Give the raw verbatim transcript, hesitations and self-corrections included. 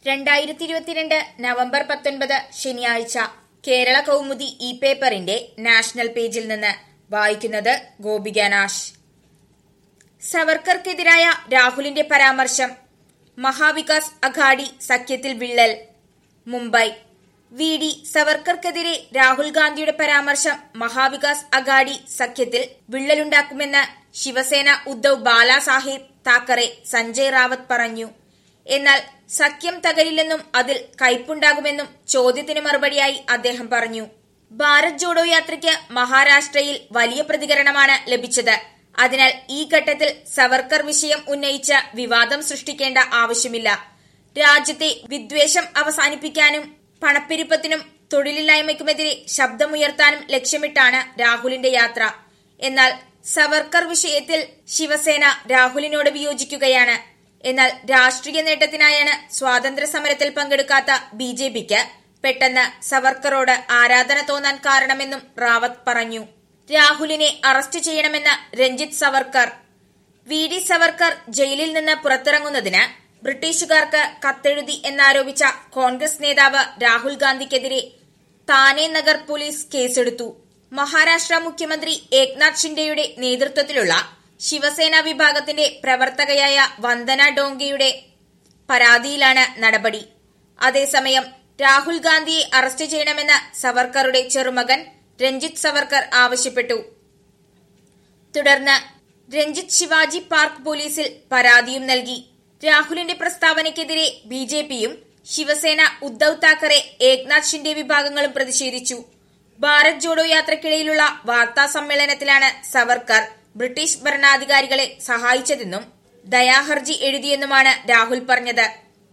രണ്ടായിരത്തി ഇരുപത്തിരണ്ട് നവംബർ പത്തൊൻപത് ശനിയാഴ്ച കേരള കൗമുദി ഇ പേപ്പറിന്റെ നാഷണൽ പേജിൽ നിന്ന് വായിക്കുന്നത് ഗോപിക നാഷ്. സവർക്കർക്കെതിരായ രാഹുലിന്റെ പരാമർശം, മഹാവികാസ് അഘാഡി സഖ്യത്തിൽ വിള്ളൽ. മുംബൈ. വി ഡി സവർക്കർക്കെതിരെ രാഹുൽ ഗാന്ധിയുടെ പരാമർശം മഹാവികാസ് അഘാഡി സഖ്യത്തിൽ വിള്ളലുണ്ടാക്കുമെന്ന് ശിവസേന ഉദ്ധവ് ബാലാസാഹേബ് താക്കറെ സഞ്ജയ് റാവത്ത് പറഞ്ഞു. എന്നാൽ സഖ്യം തകരില്ലെന്നും അതിൽ കയ്പുണ്ടാകുമെന്നും ചോദ്യത്തിന് മറുപടിയായി അദ്ദേഹം പറഞ്ഞു. ഭാരത് ജോഡോ യാത്രയ്ക്ക് മഹാരാഷ്ട്രയിൽ വലിയ പ്രതികരണമാണ് ലഭിച്ചത്. അതിനാൽ ഈ ഘട്ടത്തിൽ സവർക്കർ വിഷയം ഉന്നയിച്ച് വിവാദം സൃഷ്ടിക്കേണ്ട ആവശ്യമില്ല. രാജ്യത്തെ വിദ്വേഷം അവസാനിപ്പിക്കാനും പണപ്പെരുപ്പത്തിനും തൊഴിലില്ലായ്മയ്ക്കുമെതിരെ ശബ്ദമുയർത്താനും ലക്ഷ്യമിട്ടാണ് രാഹുലിന്റെ യാത്ര. എന്നാൽ സവർക്കർ വിഷയത്തിൽ ശിവസേന രാഹുലിനോട് വിയോജിക്കുകയാണ്. എന്നാൽ രാഷ്ട്രീയ നേട്ടത്തിനായാണ് സ്വാതന്ത്ര്യ സമരത്തിൽ പങ്കെടുക്കാത്ത ബി ജെ പിക്ക് പെട്ടെന്ന് സവർക്കറോട് ആരാധന തോന്നാൻ കാരണമെന്നും റാവത്ത് പറഞ്ഞു. രാഹുലിനെ അറസ്റ്റ് ചെയ്യണമെന്ന് രഞ്ജിത്ത് സവർക്കർ. വി ഡി സവർക്കർ ജയിലിൽ നിന്ന് പുറത്തിറങ്ങുന്നതിന് ബ്രിട്ടീഷുകാർക്ക് കത്തെഴുതി എന്നാരോപിച്ച കോൺഗ്രസ് നേതാവ് രാഹുൽ ഗാന്ധിക്കെതിരെ താനെ നഗർ പോലീസ് കേസെടുത്തു. മഹാരാഷ്ട്ര മുഖ്യമന്ത്രി ഏക്നാഥ് ഷിൻഡെയുടെ നേതൃത്വത്തിലുള്ള ശിവസേന വിഭാഗത്തിന്റെ പ്രവർത്തകയായ വന്ദന ഡോംഗെയുടെ പരാതിയിലാണ് നടപടി. അതേസമയം രാഹുൽ ഗാന്ധിയെ അറസ്റ്റ് ചെയ്യണമെന്ന് സവർക്കറുടെ ചെറുമകൻ രഞ്ജിത്ത് സവർക്കർ ആവശ്യപ്പെട്ടു. തുടർന്ന് രഞ്ജിത്ത് ശിവാജി പാർക്ക് പോലീസിൽ പരാതിയും നൽകി. രാഹുലിന്റെ പ്രസ്താവനയ്ക്കെതിരെ ബി ജെ പിയും ശിവസേന ഉദ്ധവ് താക്കറെ ഏക്നാഥ് ഷിൻഡെ വിഭാഗങ്ങളും പ്രതിഷേധിച്ചു. ഭാരത് ജോഡോ യാത്രയ്ക്കിടയിലുള്ള വാർത്താ സമ്മേളനത്തിലാണ് സവർക്കർ ബ്രിട്ടീഷ് ഭരണാധികാരികളെ സഹായിച്ചതെന്നും ദയാഹർജി എഴുതിയെന്നുമാണ് രാഹുൽ പറഞ്ഞത്.